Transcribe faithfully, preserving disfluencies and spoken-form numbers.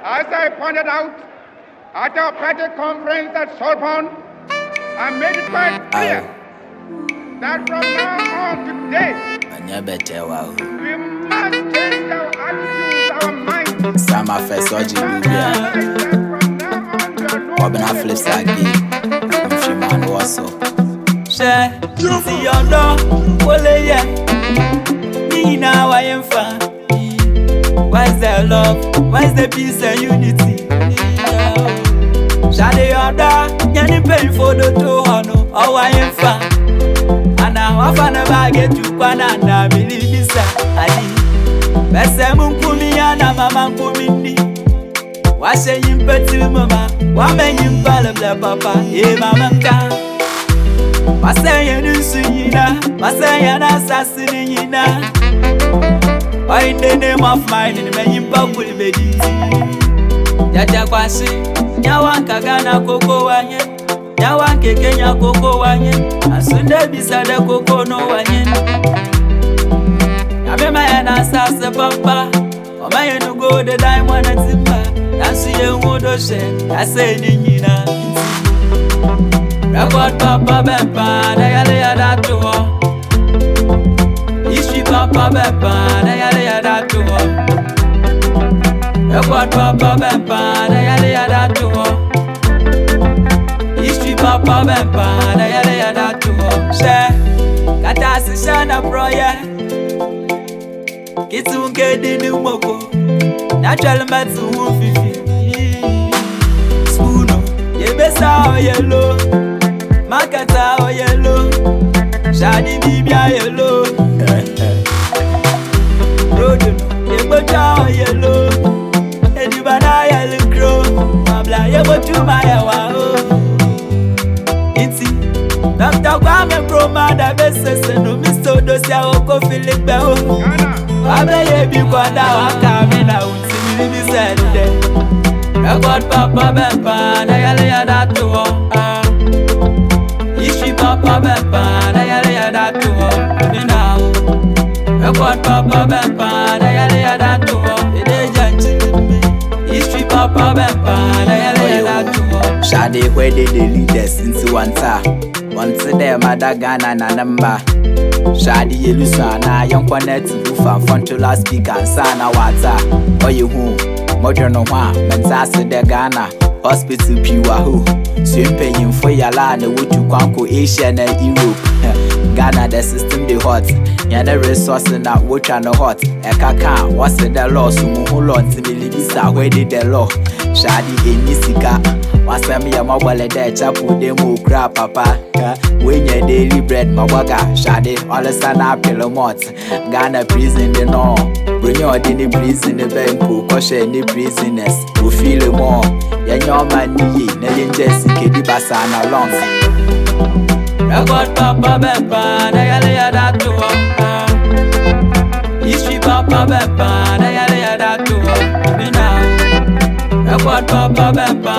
As I pointed out at our party conference at Sorbonne, I made it quite clear that from now on to today, we must change our attitudes, our minds. Sama fesoji bubia. Obina flip side game. Mfiman waso. Share, see your door, wole ye. Nina wa yemfa. Where's the love? Where's the peace and unity? Shade your door, yani pay for the two hono. Oh wa yemfa. Ana wafa na bage tukwana na believe sa ali. Bese munkumi ana mama nkumi. Wase yimpeti mama, wame yimpale ble papa, e mama nka. Wase yenusu yina, wase yana asasini yina. Oh, in the name of mine, in the yimpa kulibedi. Jaja kwasi, nyawanka gana koko wanye, nyawanke kenya koko wanye, asunde bisade koko no wanye. Yabema yana asase papa, oma yenu go the diamond and timba. That's you would say, I say, Nina. Record Papa Bempa, they are that to all. History Papa Bempa, they are that to all. Record Papa Bempa, they are that to all. History Papa Bempa, they are that to all. Share, Katasi Shana Proya. Kitsunke Dinu Moko. Natural metal one fifty. Spoono, ye besa o yellow, Makata o yellow, Shadi bibia yellow. Road, ye bocha o yellow, Edibana yellow crow, Mabla ye bochu mayawa o. Iti, Doctor Kwame Broma da besese no Mister Dosia oko Philip o. Abe ye bi kwanda wakame na unti. Record Papa Bempa, they are that to all. History Papa Bempa, they are that to all. Record Papa Bempa, they are that to all. History Papa Bempa, they are that to all. Shade where they the leaders into one tar. Once there mother Ghana na number. Shadi Yelusana, young connect to Bufa, Fontola speak and Sana Wata. Oh, you who? Modern one, Mensasa de Ghana, Hospital Piwahu. Swim paying for Yalana, would you conquer Asia and Europe? Ghana, the system the hot. Yana resource in that watch and hot. Ekaka, what's the law? Sumuhulon, Similibisa, where did the law? Shadi Enisika, what's a mere mobile there, chapu demo crap, papa. When your daily bread, Mawaga, Shade, all the sana Pelomot, Ghana prison the no. Bring your daily prison the bank, caution the prisoners, who feel more. Yan your money, Nayan Jessica, the Basana long. Record Papa Bempa, they are that to all. History Papa Bempa, they are that to all. Record Papa Bempa,